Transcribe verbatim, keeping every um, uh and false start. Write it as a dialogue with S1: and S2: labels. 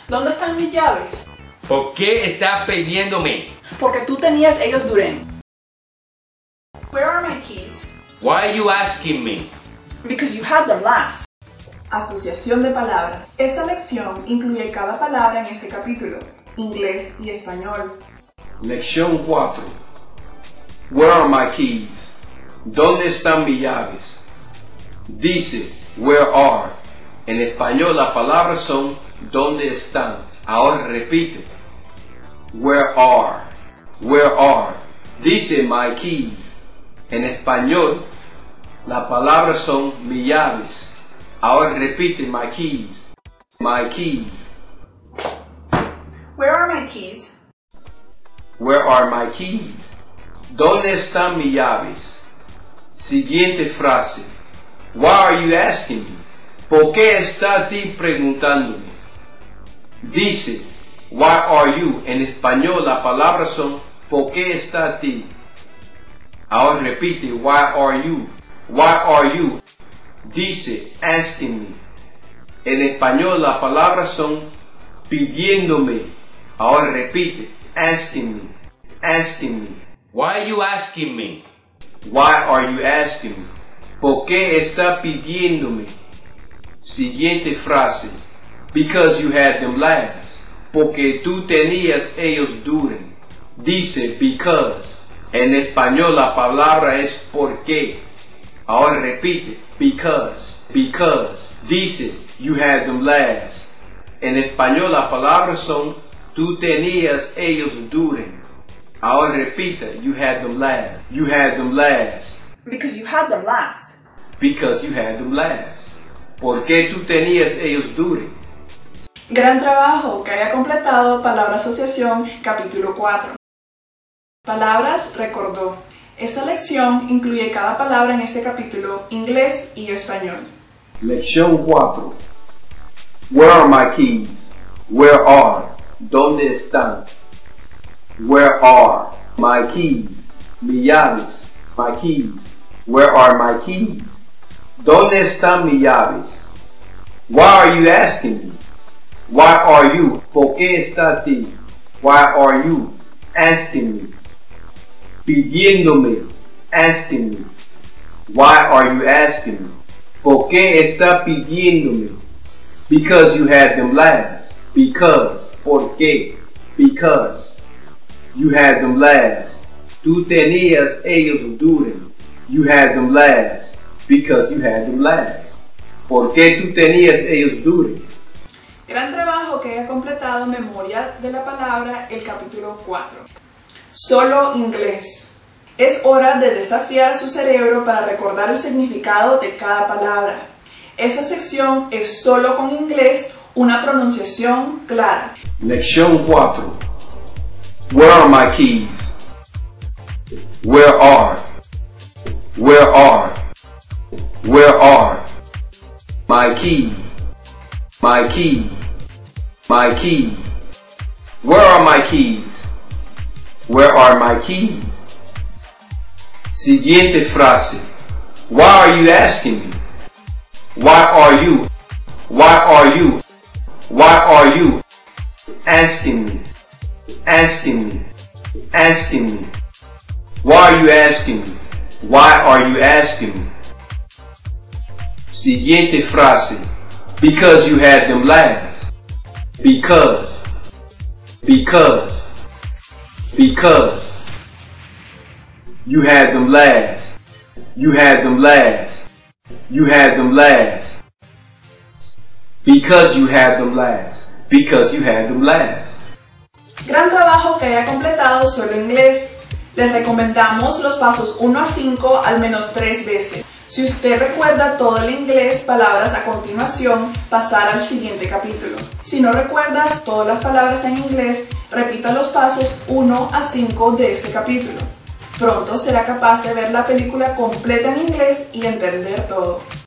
S1: ¿Dónde están mis llaves?
S2: ¿Por qué está pidiéndome?
S1: Porque tú tenías ellos duren. Where are my keys?
S2: Why are you asking me?
S1: Because you had them last.
S3: Asociación de palabras. Esta lección incluye cada palabra en este capítulo, inglés y español.
S4: Lección cuatro. Where are my keys? ¿Dónde están mis llaves? Dice, where are. En español las palabras son ¿dónde están? Ahora repite. Where are. Where are. Dice my keys. En español las palabras son mis llaves. Ahora repite my keys. My keys.
S3: Where are my keys?
S4: Where are my keys? ¿Dónde están mis llaves? Siguiente frase. Why are you asking me? ¿Por qué está a ti preguntándome? Dice, why are you? En español las palabras son ¿por qué está a ti? Ahora repite, why are you? Why are you? Dice, asking me. En español las palabras son pidiéndome. Ahora repite, asking me. Asking me.
S2: Why are you asking me?
S4: Why are you asking me? ¿Por qué está pidiéndome? Siguiente frase. Because you had them last. Porque tú tenías ellos duren. Dice because. En español la palabra es por qué. Ahora repite. Because. Because. Dice you had them last. En español las palabras son tú tenías ellos duren. Ahora repita. You had them last. You had them last.
S1: Because you had them last.
S4: Because you had them last. ¿Por qué tú tenías ellos duren?
S3: Gran trabajo que haya completado Palabra Asociación capítulo cuatro. Palabras recordó. Esta lección incluye cada palabra en este capítulo, inglés y español.
S4: Lección cuatro. Where are my keys? Where are? ¿Dónde están? Where are my keys? Mis llaves. My keys. Where are my keys? ¿Dónde están mis llaves? Why are you asking me? Why are you? ¿Por qué está a ti? Why are you asking me? Pidiéndome. Asking me. Why are you asking me? ¿Por qué está pidiéndome? Because you had them last. Because. ¿Por qué? Because. You had them last. Tú tenías ellos duren. You had them last. Because you had them last. ¿Por qué tú tenías ellos duren?
S3: Gran trabajo que haya completado Memoria de la Palabra el capítulo cuatro. Solo inglés. Es hora de desafiar su cerebro para recordar el significado de cada palabra. Esta sección es solo con inglés, una pronunciación clara.
S4: Lección cuatro. Where are my keys? Where are? Where are? Where are? My keys. My keys. My keys. Where are my keys? Where are my keys? Siguiente frase. Why are you asking me? Why are you? Why are you? Why are you asking me? Asking me. Asking me. Why are you asking me? Why are you asking me? Siguiente frase. Because you had them last. Because. Because. Because. You had them last. You had them last. You had them last. Because you had them last. Because you had them last.
S3: Gran trabajo que haya completado solo inglés. Les recomendamos los pasos uno a cinco al menos tres veces. Si usted recuerda todo el inglés, palabras a continuación, pasar al siguiente capítulo. Si no recuerdas todas las palabras en inglés, repita los pasos uno a cinco de este capítulo. Pronto será capaz de ver la película completa en inglés y entender todo.